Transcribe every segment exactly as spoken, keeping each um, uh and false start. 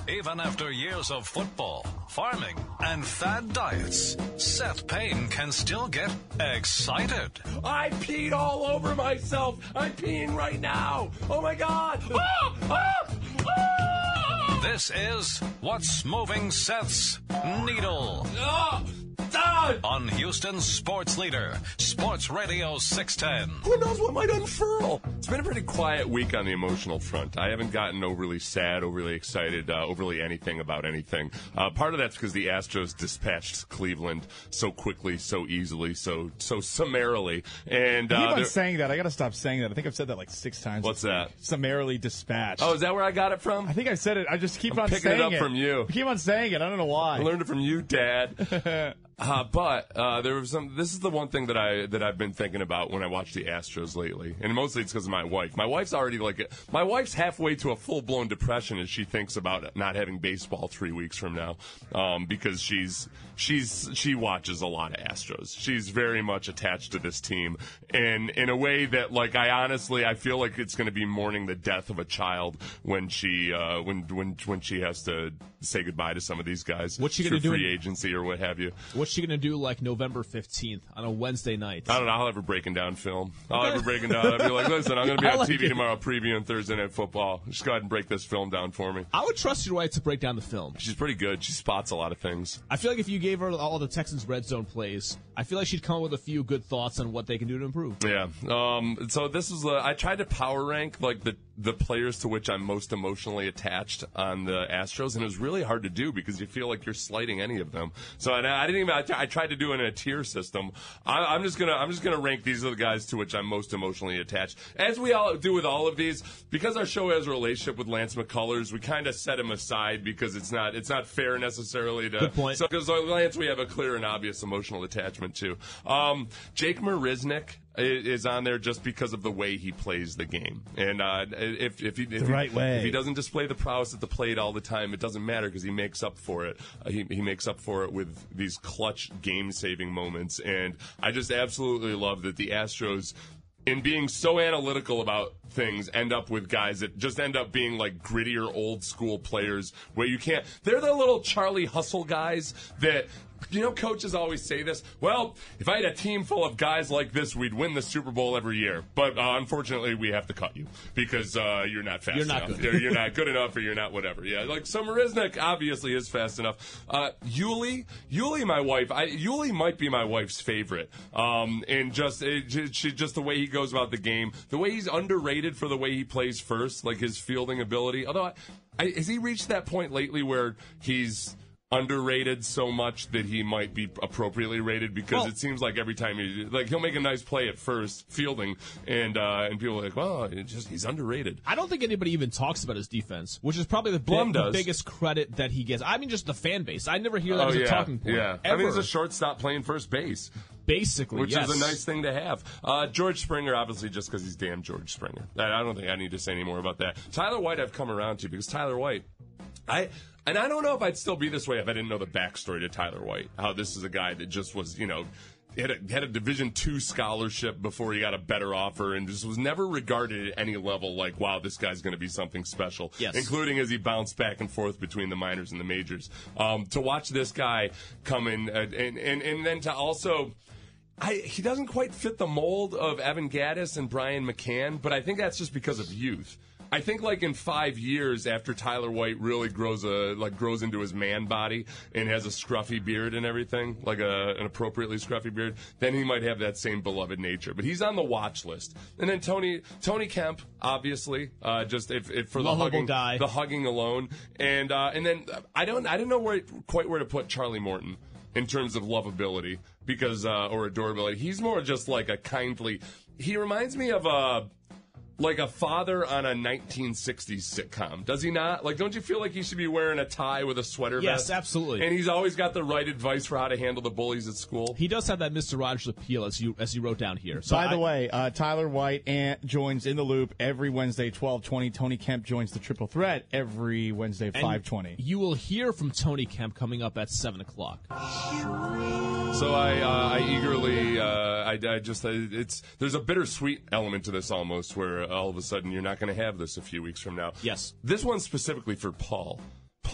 Even after years of football, farming, and fad diets, Seth Payne can still get excited. I peed all over myself. I'm peeing right now. Oh, my God. Ah! Ah! Ah! This is What's Moving Seth's Needle. Ah! Ah! On Houston's sports leader, Sports Radio six ten. Who knows what might unfurl? It's been a pretty quiet week on the emotional front. I haven't gotten overly sad, overly excited, uh, overly anything about anything. Uh, part of that's because the Astros dispatched Cleveland so quickly, so easily, so so summarily. And uh, I keep on saying that. I got to stop saying that. I think I've said that like six times. What's that? Summarily dispatched. Oh, is that where I got it from? I think I said it. I just keep I'm on picking saying it up from you. I keep on saying it. I don't know why. I learned it from you, Dad. Uh, but uh, there was some. This is the one thing that I that I've been thinking about when I watch the Astros lately, and mostly it's because of my wife. My wife's already like my wife's halfway to a full blown depression as she thinks about not having baseball three weeks from now, um, because she's she's she watches a lot of Astros. She's very much attached to this team, and in a way that like I honestly I feel like it's going to be mourning the death of a child when she uh, when when when she has to say goodbye to some of these guys. What's she going to do? Free agency or what have you. What's she going to do like November fifteenth on a Wednesday night? I don't know. I'll have her breaking down film. I'll have her breaking down. I'll be like, listen, I'm going to be on like T V it. tomorrow previewing Thursday Night Football. Just go ahead and break this film down for me. I would trust your wife to break down the film. She's pretty good. She spots a lot of things. I feel like if you gave her all the Texans red zone plays, I feel like she'd come up with a few good thoughts on what they can do to improve. Yeah. Um, so this is, uh, I tried to power rank like the, the players to which I'm most emotionally attached on the Astros, and it was really hard to do because you feel like you're slighting any of them. So and I didn't even, I, I tried to do it in a tier system. I, I'm just gonna, I'm just gonna rank these are the guys to which I'm most emotionally attached, as we all do with all of these. Because our show has a relationship with Lance McCullers, we kind of set him aside because it's not, it's not fair necessarily to. Good point. So because Lance, we have a clear and obvious emotional attachment to. Um, Jake Marisnick is on there just because of the way he plays the game, and uh, if if he if, the right he, way. if he doesn't display the prowess at the plate all the time, it doesn't matter because he makes up for it. Uh, he he makes up for it with these clutch game-saving moments, and I just absolutely love that the Astros, in being so analytical about things, end up with guys that just end up being like grittier old school players where you can't. They're the little Charlie Hustle guys that. You know, coaches always say this. Well, if I had a team full of guys like this, we'd win the Super Bowl every year. But uh, unfortunately, we have to cut you because uh, you're not fast You're not enough. good. You're, you're not good enough, or you're not whatever. Yeah, like so Marisnick obviously is fast enough. Uh, Yuli, Yuli, my wife. I, Yuli might be my wife's favorite. Um, and just it, she, just the way he goes about the game, the way he's underrated for the way he plays first, like his fielding ability. Although, I, I, has he reached that point lately where he's underrated so much that he might be appropriately rated? Because well, it seems like every time he like he'll make a nice play at first fielding, and uh, and people are like, well, it just he's underrated. I don't think anybody even talks about his defense, which is probably the, Blum big, the does. biggest credit that he gets. I mean, just the fan base. I never hear that oh as yeah, a talking point. yeah. Ever. I mean, he's a shortstop playing first base. Basically, Which yes. is a nice thing to have. Uh, George Springer, obviously, just because he's damn George Springer. I I don't think I need to say any more about that. Tyler White, I've come around to because Tyler White, I and I don't know if I'd still be this way if I didn't know the backstory to Tyler White. How this is a guy that just was, you know, had a, had a Division two scholarship before he got a better offer, and just was never regarded at any level like, wow, this guy's going to be something special. Yes. Including as he bounced back and forth between the minors and the majors. Um, to watch this guy come in, uh, and, and and then to also. I, he doesn't quite fit the mold of Evan Gattis and Brian McCann, but I think that's just because of youth. I think like in five years after Tyler White really grows a like grows into his man body and has a scruffy beard and everything, like a, an appropriately scruffy beard, then he might have that same beloved nature. But he's on the watch list. And then Tony Tony Kemp, obviously, uh, just if, if for Lovable the hugging guy. the hugging alone, and uh, and then I don't I didn't know where quite where to put Charlie Morton in terms of lovability, because uh, or adorability. He's more just like a kindly. He reminds me of a like a father on a nineteen sixties sitcom. Does he not? Like, don't you feel like he should be wearing a tie with a sweater Yes, vest? absolutely. And he's always got the right advice for how to handle the bullies at school. He does have that Mister Rogers appeal, as you as you wrote down here. So By the I, way, uh, Tyler White and joins In the Loop every Wednesday, twelve twenty. Tony Kemp joins the Triple Threat every Wednesday, and five twenty. You will hear from Tony Kemp coming up at seven o'clock. So I, uh, I eagerly, uh, I, I just, uh, it's there's a bittersweet element to this almost, where all of a sudden you're not going to have this a few weeks from now. Yes. This one's specifically for Paul.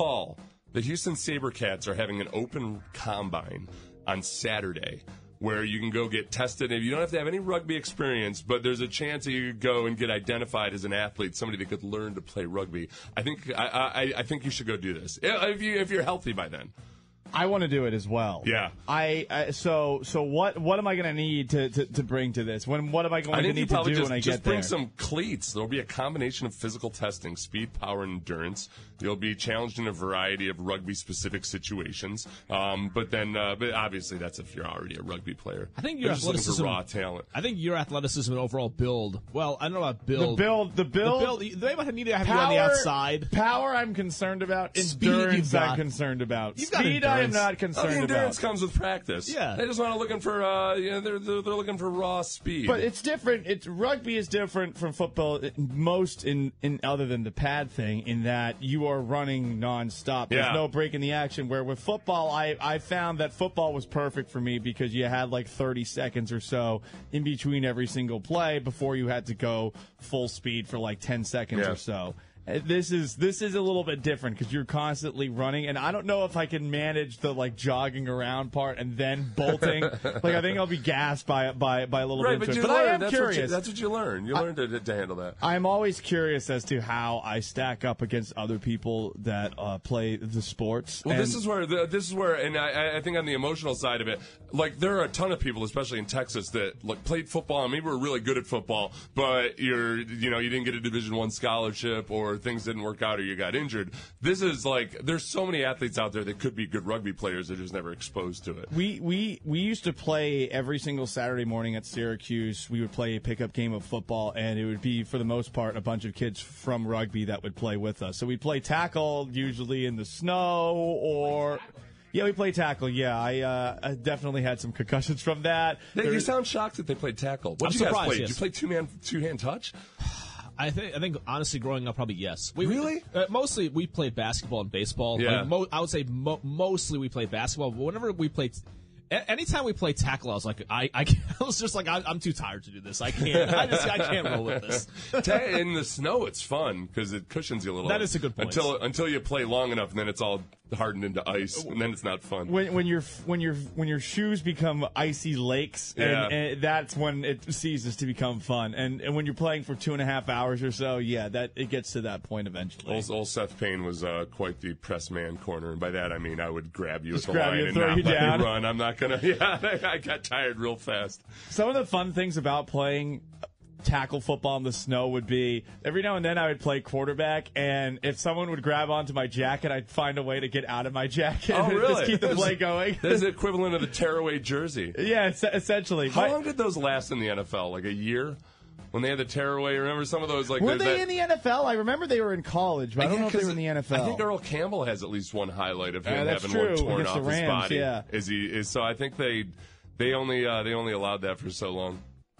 Paul, the Houston SaberCats are having an open combine on Saturday where you can go get tested. You don't have to have any rugby experience, but there's a chance that you could go and get identified as an athlete, somebody that could learn to play rugby. I think I, I, I think you should go do this if you if you're healthy by then. I want to do it as well. Yeah. I, I so so what what am I going to need to, to, to bring to this? When what am I going I to think you need to probably do just, when I just get bring there? some cleats. There'll be a combination of physical testing, speed, power, and endurance. You'll be challenged in a variety of rugby-specific situations. Um, but then, uh, but obviously, that's if you're already a rugby player. I think They're your just looking athleticism. for raw talent. I think your athleticism and overall build. Well, I don't know about build. The build, the build, The build. They might need to have power, you on the outside. Power, I'm concerned about. Speed, you've Endurance, got. I'm concerned about. You've got Speed, I am endurance. not Oh, the concerned endurance about. comes with practice. Yeah. They just want to looking for, uh, you know, they're, they're, they're looking for raw speed. But it's different. It's rugby is different from football. it- Most in, in other than the pad thing, in that you are running nonstop. There's Yeah. no break in the action. Where with football, I I found that football was perfect for me because you had like thirty seconds or so in between every single play before you had to go full speed for like ten seconds Yeah. or so. Uh, This is this is a little bit different because you're constantly running, and I don't know if I can manage the like jogging around part and then bolting. Like I think I'll be gassed by by by a little right, bit. but into you it. But learn. I am that's What you, curious. that's what you learn. You learn to, to handle that. I'm always curious as to how I stack up against other people that uh, play the sports. Well, And this is where the, this is where, and I, I think on the emotional side of it, like there are a ton of people, especially in Texas, that like played football and maybe were really good at football, but you're, you know, you didn't get a Division One scholarship or things didn't work out or you got injured. This is like there's so many athletes out there that could be good rugby players that are just never exposed to it. we we we used to play every single Saturday morning at Syracuse. We would play a pickup game of football, and it would be for the most part a bunch of kids from rugby that would play with us. So we'd play tackle usually in the snow or. Yeah, we play tackle. Yeah, I, uh, I definitely had some concussions from that. They, There- you sound shocked that they played tackle. What I'm did you guys surprised, play? yes. Did you play two man two hand touch? I think I think honestly, growing up, probably yes. We, Really? Uh, mostly, we played basketball and baseball. Yeah. Like, mo- I would say mo- mostly we played basketball. But whenever we played, a- anytime we played tackle, I was like, I, I, I was just like, I, I'm too tired to do this. I can't. I just, I can't roll with this. Ta- in the snow, it's fun because it cushions you a little. That is a good point. Until until you play long enough, and then it's all hardened into ice, and then it's not fun. when when your when your when your shoes become icy lakes, and, Yeah. and that's when it ceases to become fun. And and when you're playing for two and a half hours or so, yeah, that it gets to that point eventually. Old, old Seth Payne was uh, quite the press man corner, and by that I mean I would grab you Just at the grab line you and and throw not you let down. you run. I'm not gonna. Yeah, I got tired real fast. Some of the fun things about playing tackle football in the snow would be every now and then I would play quarterback, and if someone would grab onto my jacket, I'd find a way to get out of my jacket Oh, and really? just keep the play going. That's the equivalent of the tearaway jersey. Yeah, es- essentially. How My- long did those last in the N F L? Like a year? When they had the tearaway, remember some of those? Like were the- they that- in the N F L? I remember they were in college, but I don't know if they 'cause were in the N F L. I think Earl Campbell has at least one highlight of him Yeah, that's having one true, torn against off the his Rams, body. yeah. Is he? Is so? I think they they only uh, they only allowed that for so long.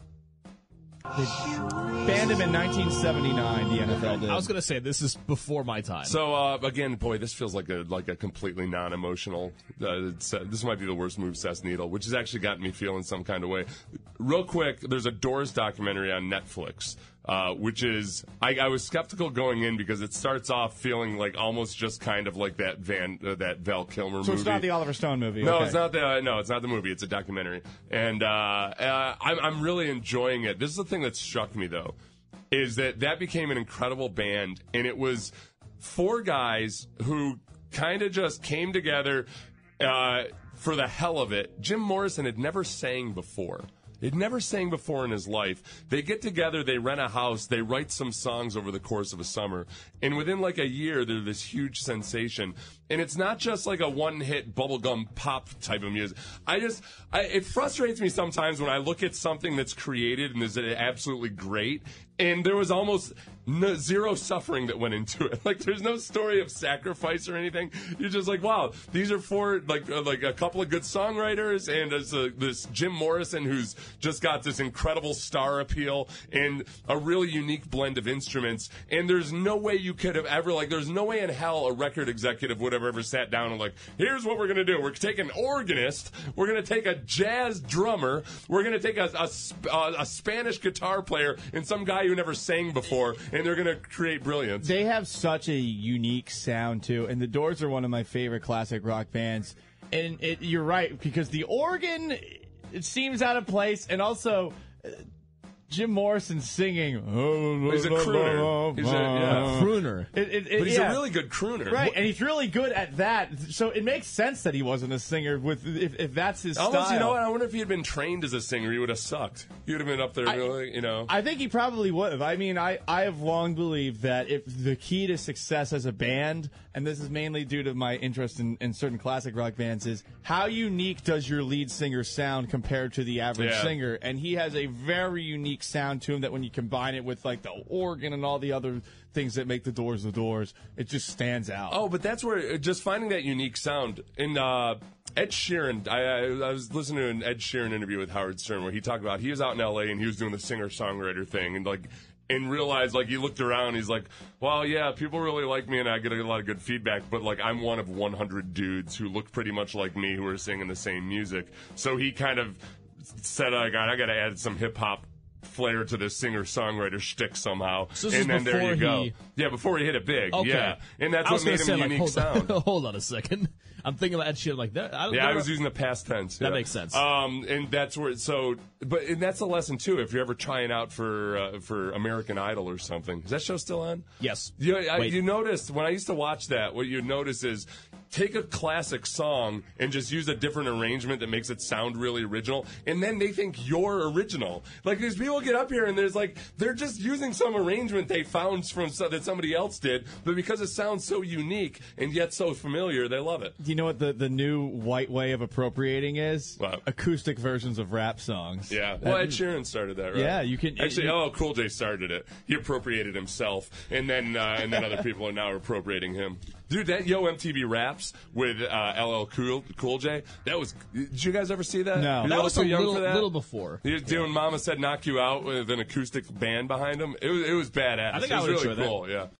They banned him in nineteen seventy-nine, the N F L did. I was gonna say this is before my time. So uh, again, boy, this feels like a like a completely non-emotional. Uh, it's, uh, this might be the worst move, Seth Needle, which has actually gotten me feeling some kind of way. Real quick, there's a Doors documentary on Netflix, uh, which is I, I was skeptical going in because it starts off feeling like almost just kind of like that Van uh, that Val Kilmer so movie. it's not the Oliver Stone movie. No, okay. it's not the uh, no, it's not the movie. It's a documentary, and uh, uh, I'm I'm really enjoying it. This is the thing that struck me though, is that that became an incredible band, and it was four guys who kind of just came together uh, for the hell of it. Jim Morrison had never sang before. He'd never sang before in his life. They get together, they rent a house, they write some songs over the course of a summer, and within like a year, they're this huge sensation. And it's not just like a one-hit bubblegum pop type of music. I just, I, it frustrates me sometimes when I look at something that's created and is absolutely great, and there was almost no, zero suffering that went into it. Like, there's no story of sacrifice or anything. You're just like, wow, these are four, like, uh, like a couple of good songwriters, and there's a, this Jim Morrison who's just got this incredible star appeal and a really unique blend of instruments. And there's no way you could have ever, like, there's no way in hell a record executive would have ever sat down and like, here's what we're going to do. We're taking an organist. We're going to take a jazz drummer. We're going to take a, a, a, a Spanish guitar player and some guy who who never sang before, and they're going to create brilliance. They have such a unique sound too, and the Doors are one of my favorite classic rock bands. And it, you're right, because the organ, it seems out of place, and also uh, Jim Morrison singing. He's a crooner. He's a yeah. crooner. It, it, it, But he's yeah. a really good crooner. Right, and he's really good at that. So it makes sense that he wasn't a singer with if, if that's his Almost, style. you know what? I wonder if he had been trained as a singer, he would have sucked. He would have been up there, I- really, you know. I think he probably would have. I mean, I, I have long believed that if the key to success as a band, and this is mainly due to my interest in, in certain classic rock bands, is how unique does your lead singer sound compared to the average Yeah. singer? And he has a very unique sound to him that when you combine it with like the organ and all the other things that make the Doors the Doors, it just stands out. Oh, but that's where just finding that unique sound. In uh, Ed Sheeran, I, I, I was listening to an Ed Sheeran interview with Howard Stern where he talked about he was out in L A and he was doing the singer songwriter thing and like and realized like he looked around, he's like, well, yeah, people really like me and I get a lot of good feedback, but like I'm one of one hundred dudes who look pretty much like me who are singing the same music. So he kind of said, I got I got to add some hip hop flair to this singer-songwriter shtick somehow, So this and is then there you before go. he- Yeah, before he hit it big. Okay. Yeah, and that's I was what made gonna him say, a like, unique hold, sound. hold on a second. I'm thinking about Ed Sheeran like that. I, Yeah, I was using the past tense. That yeah. makes sense. Um, and that's where so, but and that's a lesson too. If you're ever trying out for uh, for American Idol or something, is that show still on? Yes. You, I, Wait. you noticed when I used to watch that, what you notice is take a classic song and just use a different arrangement that makes it sound really original, and then they think you're original. Like these people get up here and there's like they're just using some arrangement they found from so, that somebody else did, but because it sounds so unique and yet so familiar, they love it. Do you know what the, the new white way of appropriating is? What? Acoustic versions of rap songs. Yeah, That- well, Ed Sheeran started that, right? Yeah, you can- actually. you- oh, Cool J started it. He appropriated himself, and then uh, and then other people are now appropriating him. Dude, that Yo M T V Raps with uh, L L Cool Cool J. That was. Did you guys ever see that? No. You're That little was too a young little, for that? little before. He was doing Mama Said Knock You Out with an acoustic band behind him. It was it was badass. I think it I was would really enjoy that. cool. Yeah.